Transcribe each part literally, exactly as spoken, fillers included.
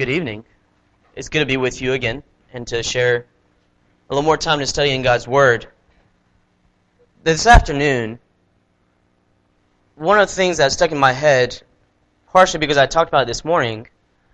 Good evening. It's good to be with you again and to share a little more time to study in God's Word. This afternoon, one of the things that stuck in my head, partially because I talked about it this morning,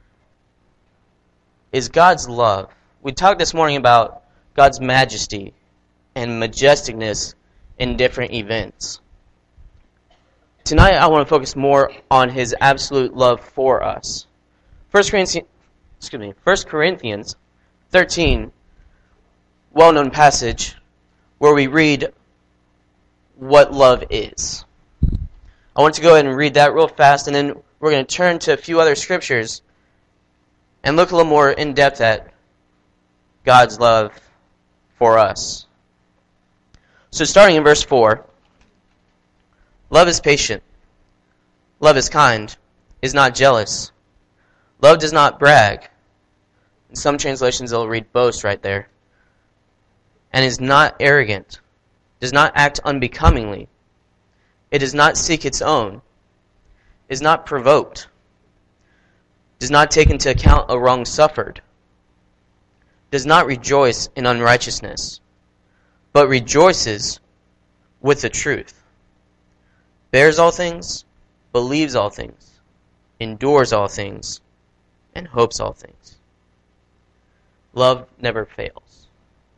is God's love. We talked this morning about God's majesty and majesticness in different events. Tonight I want to focus more on His absolute love for us. First Corinthians, excuse me, First Corinthians thirteen, well-known passage where we read what love is. I want to go ahead and read that real fast, and then we're going to turn to a few other scriptures and look a little more in depth at God's love for us. So starting in verse four, love is patient. Love is kind, is not jealous. Love does not brag. In some translations, they'll read boast right there. And is not arrogant, does not act unbecomingly. It does not seek its own, is not provoked, does not take into account a wrong suffered, does not rejoice in unrighteousness, but rejoices with the truth, bears all things, believes all things, endures all things, and hopes all things. Love never fails.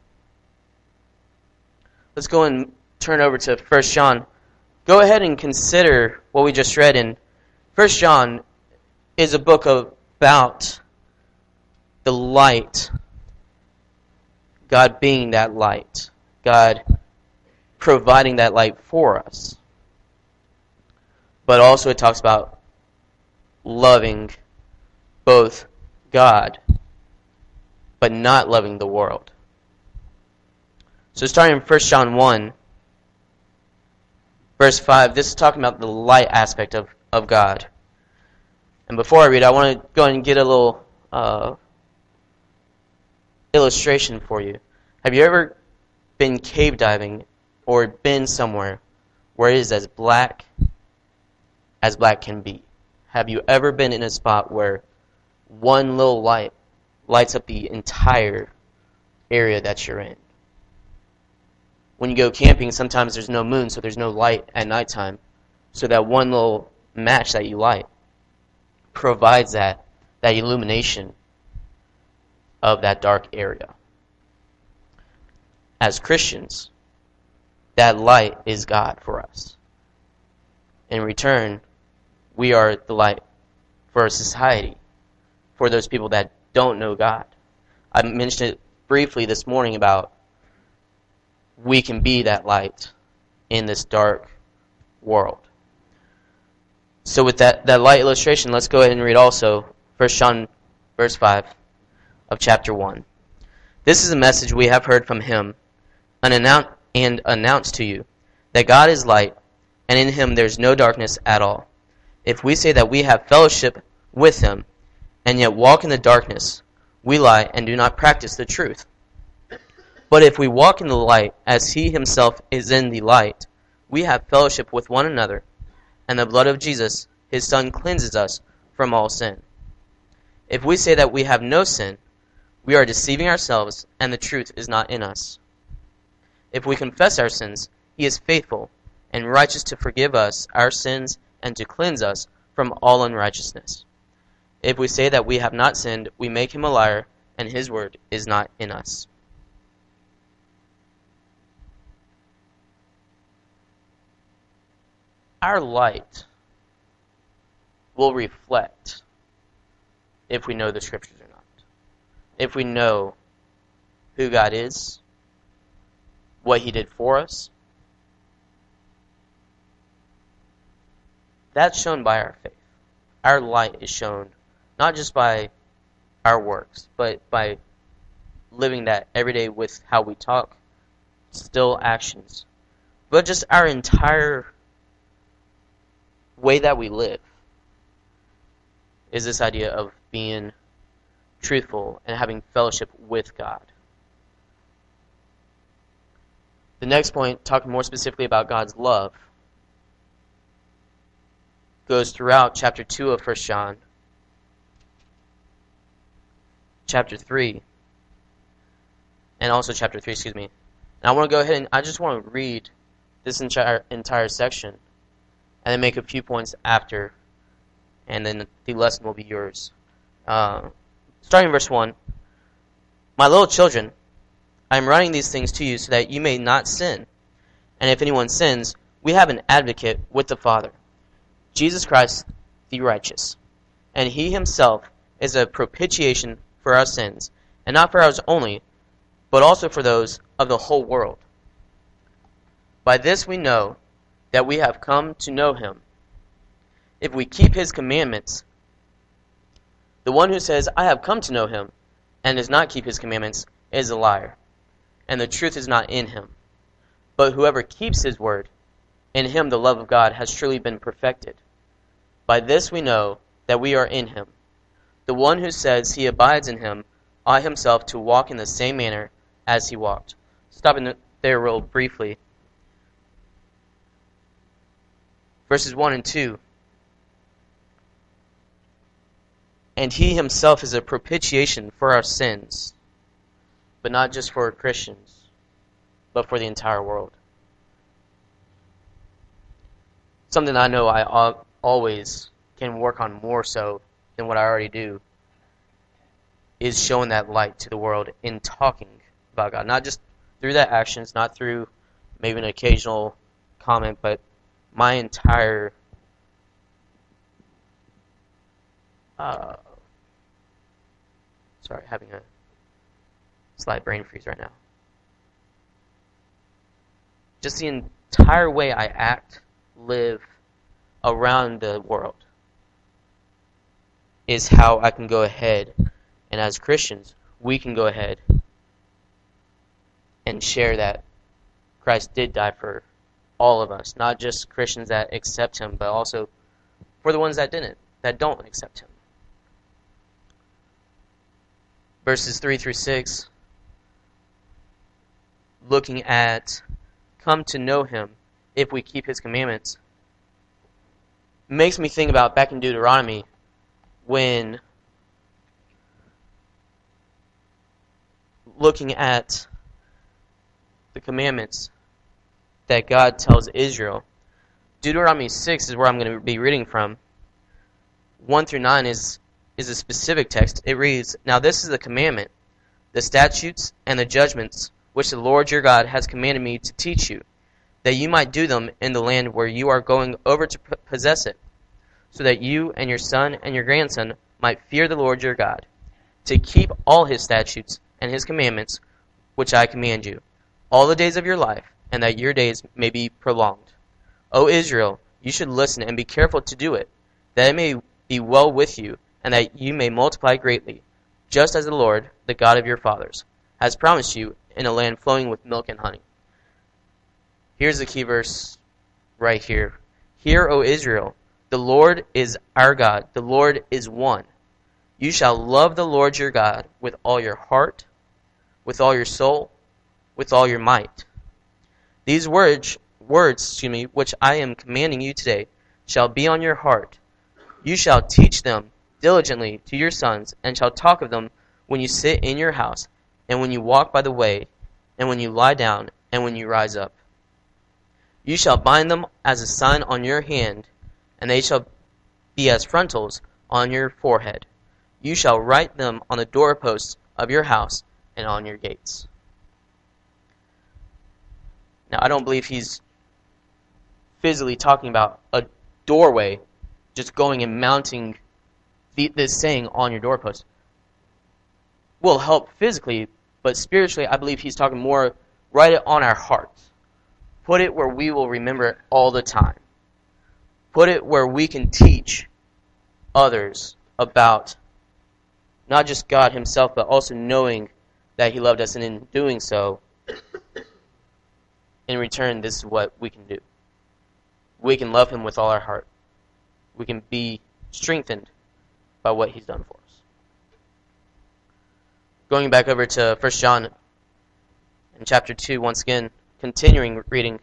Let's go and turn over to First John. Go ahead and consider what we just read in First John is a book about the light, God being that light, God providing that light for us. But also it talks about loving both God, but not loving the world. So starting in First John one, verse five, this is talking about the light aspect of, of God. And before I read, I want to go and get a little uh, illustration for you. Have you ever been cave diving or been somewhere where it is as black as black can be? Have you ever been in a spot where one little light lights up the entire area that you're in? When you go camping, sometimes there's no moon, so there's no light at nighttime. So that one little match that you light provides that, that illumination of that dark area. As Christians, that light is God for us. In return, we are the light for our society, for those people that don't know God. I mentioned it briefly this morning about we can be that light in this dark world. So with that, that light illustration, let's go ahead and read also First John verse five of chapter one. This is a message we have heard from him and announced to you, that God is light, and in him there is no darkness at all. If we say that we have fellowship with him, and yet walk in the darkness, we lie and do not practice the truth. But if we walk in the light, as he himself is in the light, we have fellowship with one another, and the blood of Jesus, his Son, cleanses us from all sin. If we say that we have no sin, we are deceiving ourselves, and the truth is not in us. If we confess our sins, he is faithful and righteous to forgive us our sins and to cleanse us from all unrighteousness. If we say that we have not sinned, we make him a liar, and his word is not in us. Our light will reflect if we know the scriptures or not. If we know who God is, what he did for us, that's shown by our faith. Our light is shown not just by our works, but by living that every day with how we talk, still actions, but just our entire way that we live is this idea of being truthful and having fellowship with God. The next point, talking more specifically about God's love, goes throughout chapter two of First John. chapter three, and also chapter three, excuse me. And I want to go ahead and I just want to read this entire entire section, and then make a few points after, and then the lesson will be yours. Uh, starting in verse one, My little children, I am writing these things to you so that you may not sin. And if anyone sins, we have an advocate with the Father, Jesus Christ the righteous. And he himself is a propitiation for our sins, and not for ours only, but also for those of the whole world. By this we know that we have come to know him, if we keep his commandments. The one who says, I have come to know him, and does not keep his commandments, is a liar, and the truth is not in him. But whoever keeps his word, in him the love of God has truly been perfected. By this we know that we are in him. The one who says he abides in him ought himself to walk in the same manner as he walked. Stopping there real briefly. Verses one and two. And he himself is a propitiation for our sins, but not just for Christians, but for the entire world. Something I know I always can work on more so than what I already do is showing that light to the world in talking about God. Not just through that actions, not through maybe an occasional comment, but my entire uh, sorry, having a slight brain freeze right now. Just the entire way I act, live around the world is how I can go ahead, and as Christians, we can go ahead and share that Christ did die for all of us, not just Christians that accept him, but also for the ones that didn't, that don't accept him. Verses three through six, looking at come to know him if we keep his commandments, makes me think about back in Deuteronomy when looking at the commandments that God tells Israel. Deuteronomy six is where I'm going to be reading from. one through nine is, is a specific text. It reads, Now this is the commandment, the statutes and the judgments which the Lord your God has commanded me to teach you, that you might do them in the land where you are going over to possess it, so that you and your son and your grandson might fear the Lord your God, to keep all his statutes and his commandments, which I command you, all the days of your life, and that your days may be prolonged. O Israel, you should listen and be careful to do it, that it may be well with you, and that you may multiply greatly, just as the Lord, the God of your fathers, has promised you in a land flowing with milk and honey. Here's the key verse right here. Hear, O Israel, the Lord is our God, the Lord is one. You shall love the Lord your God with all your heart, with all your soul, with all your might. These words, words, excuse me, which I am commanding you today, shall be on your heart. You shall teach them diligently to your sons, and shall talk of them when you sit in your house, and when you walk by the way, and when you lie down, and when you rise up. You shall bind them as a sign on your hand, and they shall be as frontals on your forehead. You shall write them on the doorposts of your house and on your gates. Now, I don't believe he's physically talking about a doorway, just going and mounting the, this saying on your doorpost. Will help physically, but spiritually, I believe he's talking more, write it on our hearts. Put it where we will remember it all the time. Put it where we can teach others about not just God himself, but also knowing that he loved us, and in doing so, in return, this is what we can do. We can love him with all our heart. We can be strengthened by what he's done for us. Going back over to First John in chapter two, once again, continuing reading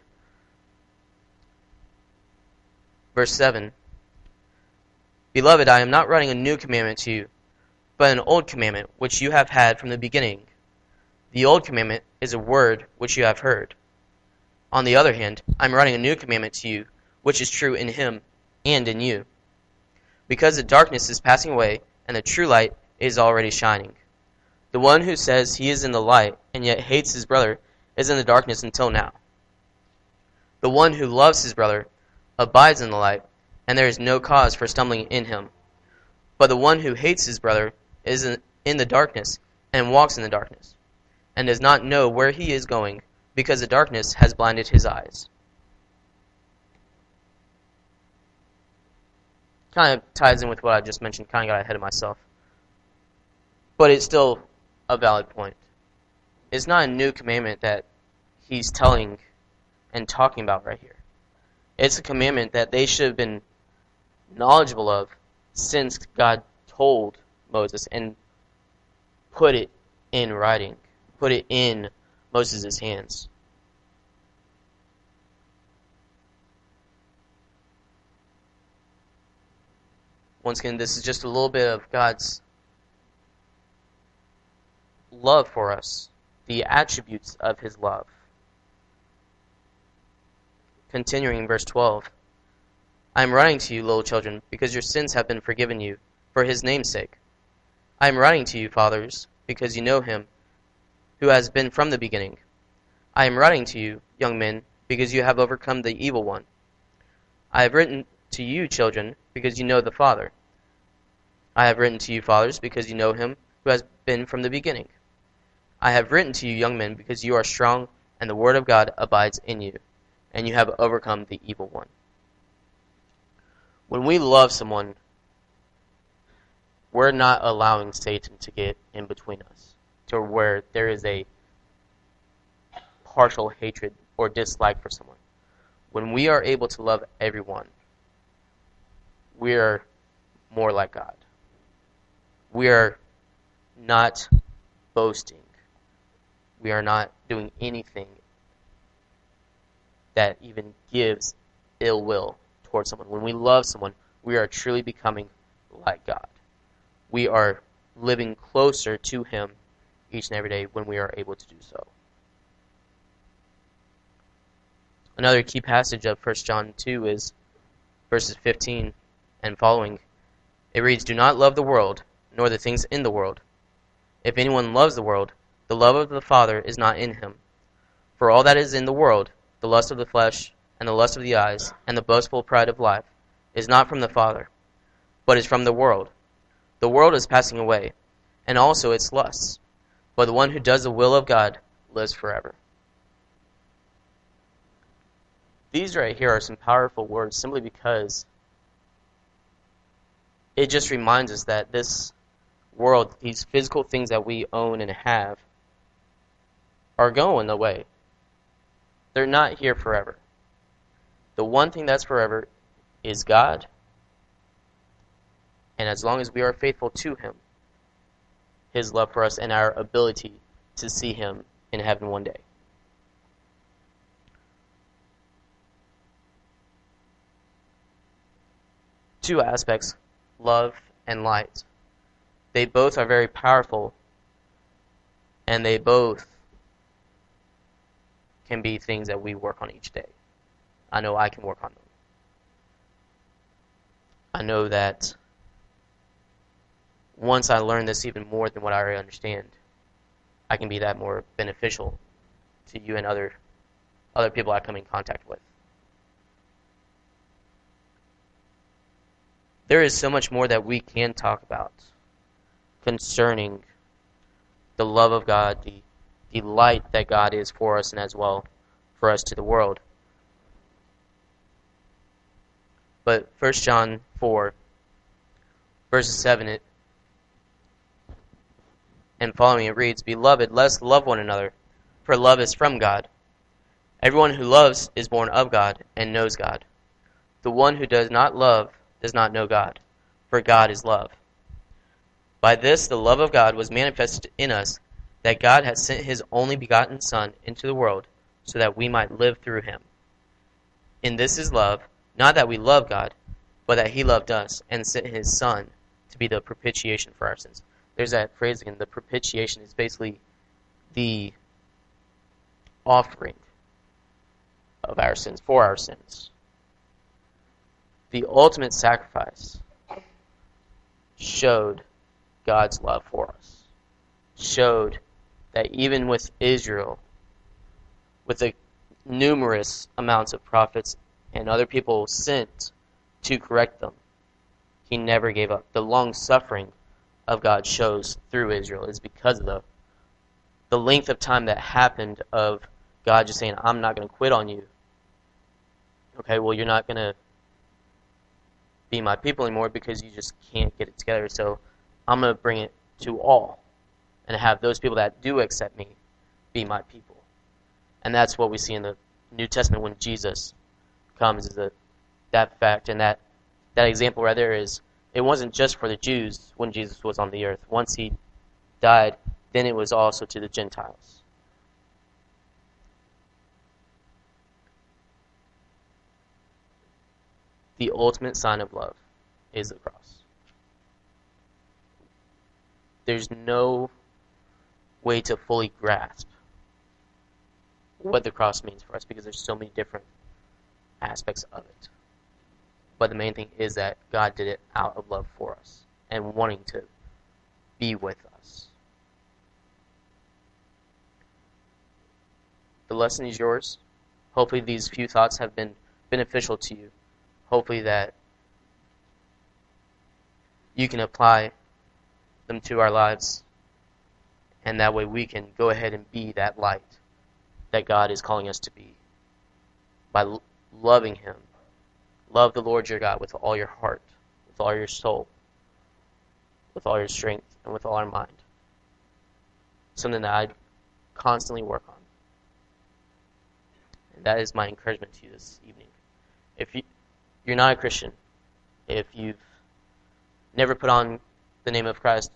verse seven. Beloved, I am not writing a new commandment to you, but an old commandment which you have had from the beginning. The old commandment is a word which you have heard. On the other hand, I am writing a new commandment to you, which is true in him and in you. Because the darkness is passing away, and the true light is already shining. The one who says he is in the light, and yet hates his brother, is in the darkness until now. The one who loves his brother abides in the light, and there is no cause for stumbling in him. But the one who hates his brother is in the darkness, and walks in the darkness, and does not know where he is going, because the darkness has blinded his eyes. Kind of ties in with what I just mentioned, kind of got ahead of myself. But it's still a valid point. It's not a new commandment that he's telling and talking about right here. It's a commandment that they should have been knowledgeable of since God told Moses and put it in writing, put it in Moses' hands. Once again, this is just a little bit of God's love for us, the attributes of his love. Continuing in verse twelve, I am writing to you, little children, because your sins have been forgiven you, for his name's sake. I am writing to you, fathers, because you know him, who has been from the beginning. I am writing to you, young men, because you have overcome the evil one. I have written to you, children, because you know the Father. I have written to you, fathers, because you know him, who has been from the beginning. I have written to you, young men, because you are strong, and the word of God abides in you, and you have overcome the evil one. When we love someone, we're not allowing Satan to get in between us, to where there is a partial hatred or dislike for someone. When we are able to love everyone, we are more like God. We are not boasting. We are not doing anything that even gives ill will towards someone. When we love someone, we are truly becoming like God. We are living closer to him each and every day when we are able to do so. Another key passage of First John two is verses fifteen and following. It reads, Do not love the world, nor the things in the world. If anyone loves the world, the love of the Father is not in him. For all that is in the world, the lust of the flesh, and the lust of the eyes, and the boastful pride of life, is not from the Father, but is from the world. The world is passing away, and also its lusts. But the one who does the will of God lives forever. These right here are some powerful words simply because it just reminds us that this world, these physical things that we own and have, are going away. They're not here forever. The one thing that's forever is God. And as long as we are faithful to him, his love for us and our ability to see him in heaven one day. Two aspects, love and light. They both are very powerful, and they both can be things that we work on each day. I know I can work on them. I know that once I learn this even more than what I already understand, I can be that more beneficial to you and other other people I come in contact with. There is so much more that we can talk about concerning the love of God, the, the light that God is for us and as well for us to the world. But First John four, verses seven it, and following it reads, Beloved, let us love one another, for love is from God. Everyone who loves is born of God and knows God. The one who does not love does not know God, for God is love. By this the love of God was manifested in us, that God has sent his only begotten Son into the world, so that we might live through him. In this is love, not that we love God, but that he loved us, and sent his Son to be the propitiation for our sins. there's that phrase again, the propitiation is basically the offering of our sins, for our sins. The ultimate sacrifice showed God's love for us. Showed that even with Israel, with the numerous amounts of prophets and other people sent to correct them, he never gave up. The long suffering of God shows through Israel is because of the the length of time that happened of God just saying, I'm not going to quit on you. Okay, well, you're not going to be my people anymore because you just can't get it together. So I'm going to bring it to all and have those people that do accept me be my people. And that's what we see in the New Testament when Jesus comes, is that, that fact and that, that example right there is, it wasn't just for the Jews when Jesus was on the earth. Once he died, then it was also to the Gentiles. The ultimate sign of love is the cross. There's no way to fully grasp what the cross means for us because there's so many different aspects of it. But the main thing is that God did it out of love for us and wanting to be with us. The lesson is yours. Hopefully these few thoughts have been beneficial to you. Hopefully that you can apply them to our lives, and that way we can go ahead and be that light that God is calling us to be by l- loving Him. Love the Lord your God with all your heart, with all your soul, with all your strength, and with all our mind. Something that I constantly work on. And that is my encouragement to you this evening. If you, you're not a Christian, if you've never put on the name of Christ,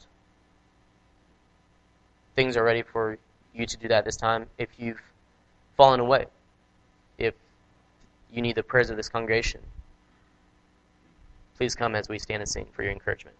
things are ready for you to do that this time. If you've fallen away, if you need the prayers of this congregation, please come as we stand and sing for your encouragement.